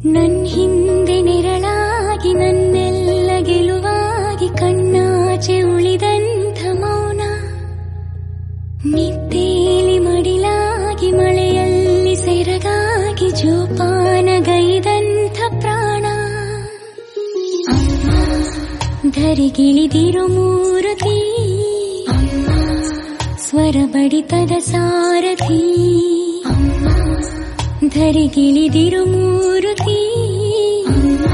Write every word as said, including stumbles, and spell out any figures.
ನನ್ ಹಿಂದೆ ನೆರಳಾಗಿ ನನ್ನೆಲ್ಲ ಗೆಲುವಾಗಿ ಕಣ್ಣಾಚೆ ಉಳಿದಂಥ ಮೌನ, ನಿದ್ದೇಲಿ ಮಡಿಲಾಗಿ ಮಳೆಯಲ್ಲಿ ಸೆರಗಾಗಿ ಜೋಪಾನಗೈದಂಥ ಪ್ರಾಣ. ಅಮ್ಮ ಧರಿಗಿಳಿದಿರು ಮೂರುತಿ, ಅಮ್ಮ ಸ್ವರ ಬಡಿತದ ಸಾರಥಿ. ಅಮ್ಮ ಧರಿಗಿಳಿದಿರು ಮೂರುತಿ.